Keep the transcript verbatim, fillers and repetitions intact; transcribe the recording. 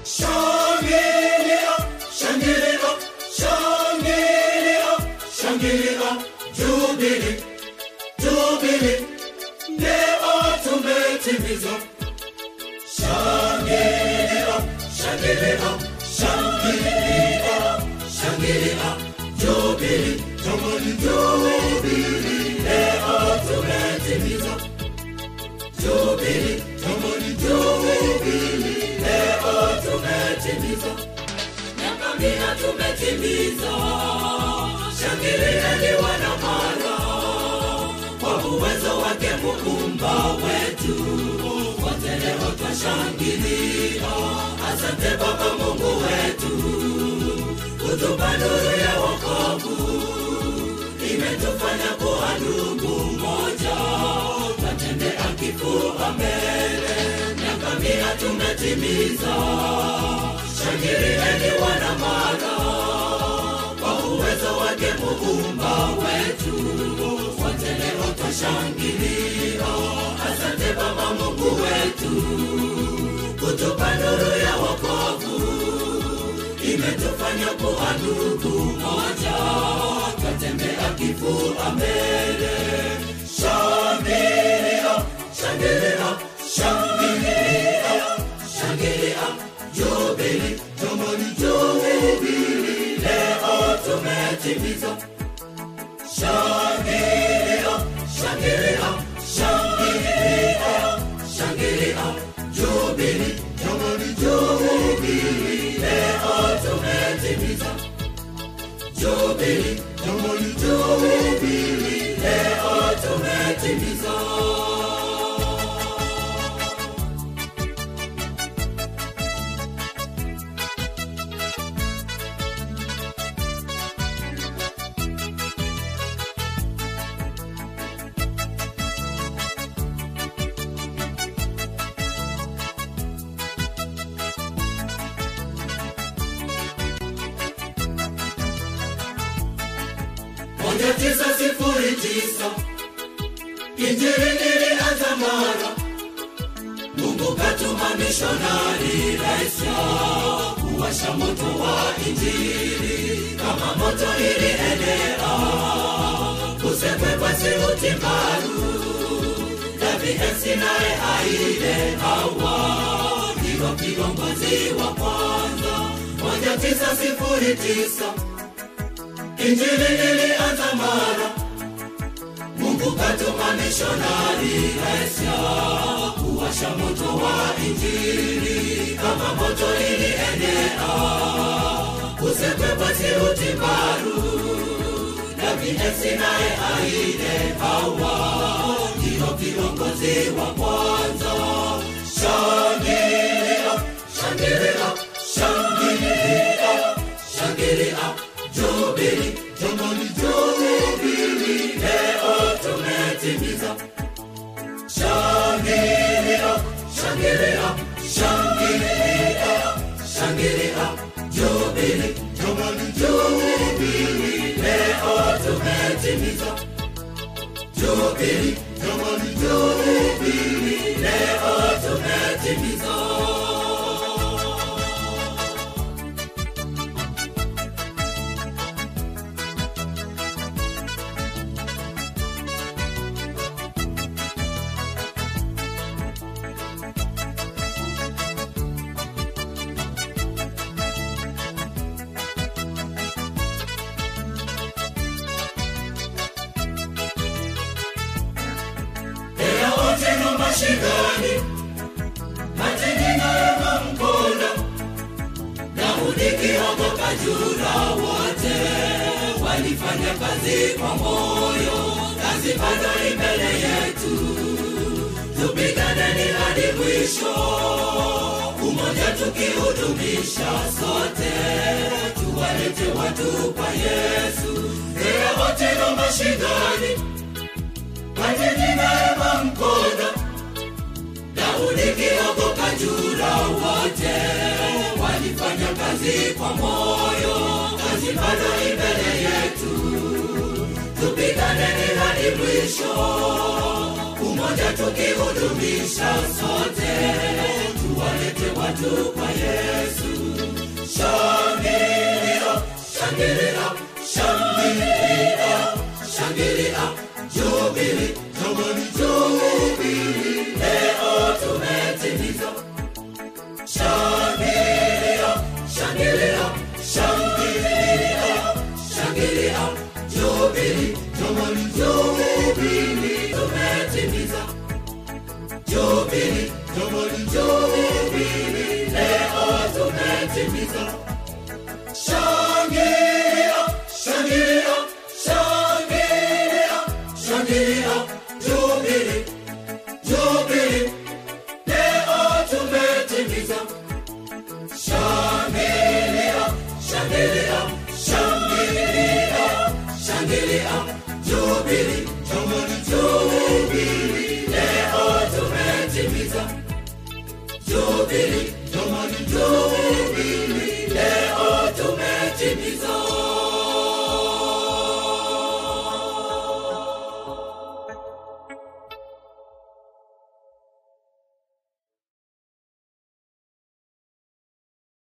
Shangilia, shangilia, shangilia, shangilia, Jubilee, Jubilee, leo tumetimiza. Shangilia, shangilia, shangilia, shangilia, Jubilee, jamani Jubilee, leo tumetimiza. Jubilee, jamani Jubilee, leo tumetimiza. Miaka mia tumetimiza. Shangilieni wanamara, kwa uwezo wake Muumba wetu, wote leo twashangilia. Asante Baba Mungu wetu, kutupa nuru ya wokovu, imetufanya kuwa ndugu moja, twatembea kifua mbele. Miaka mia tumetimiza. Shangilieni wanamara, kwa uwezo wake Muumba wetu, wote leo twashangilia. Asante Baba Mungu wetu, kutupa nuru ya wokovu, imetufanya kuwa ndugu moja, twatembea kifua mbele. Shangilia, shangilia, shangilia, shangilia, Jubilee, jamani Jubilee, leo tumetimiza. Shangilia, shangilia, shangilia, shangilia, Jubilee, jamani Jubilee, leo tumetimiza. Jubilee, jamani Jubilee, leo tumetimiza. Moja tisa sifuri tisa, Injili ilianza mara. Mungu katuma mishonari raisya, kuwasha moto wa Injili. Kama moto ilienea, kusekwe kwa sauti mbaru. Davi Ensi nae Haile Hawa, ndio kiongozi wa kwanza. Moja tisa sifuri tisa, Injili ilianza mara. Mungu katuma mishonari raisya, kuwasha moto wa Injili. Kama moto ilienea, kusekwe kwa sauti mbaru. Davi Ensi nae Haile Hawa, ndio kiongozi wa kwanza. Shangilia, shangilia, shangilia, shangilia, Jubilee, jamani Jubilee, leo tumetimiza. Shangilia, shangilia, shangilia, shangilia, Jubilee, jamani Jubilee, leo tumetimiza. Jubilee, jamani Jubilee, leo tumetimiza. Mashindani, majina ya Mkono, Daudi Kihogo Kajura, wote walifanya kazi kwa moyo. Kazi bado mbele yetu, tupiganeni hadi mwisho. Umoja tukihudumisha sote, tuwalete watu kwa Yesu. Leo wote na mashindani, majina ya Mkono, Daudi Kihogo Kajura, wote walifanya kazi kwa moyo. Kazi bado mbele yetu, tupiganeni hadi mwisho. Umoja tukihudumisha sote, tuwalete watu kwa Yesu. Shangilia, shangilia, shangilia, shangilia, Jubili, jamani Jubili, leo tumetimiza. Shangilia, shangilia, shangilia, shangilia, Jubili, jamani Jubili, tumetimiza. Jubili, jamani Jubili, leo tumetimiza. Shangilia, shangilia, shangilia, shangilia, Jubili, Jubili, leo tumetimiza. Shangilia, shangilia, shangilia, shangilia, Jubili, jamani Jubili, leo tumetimiza. Jubili.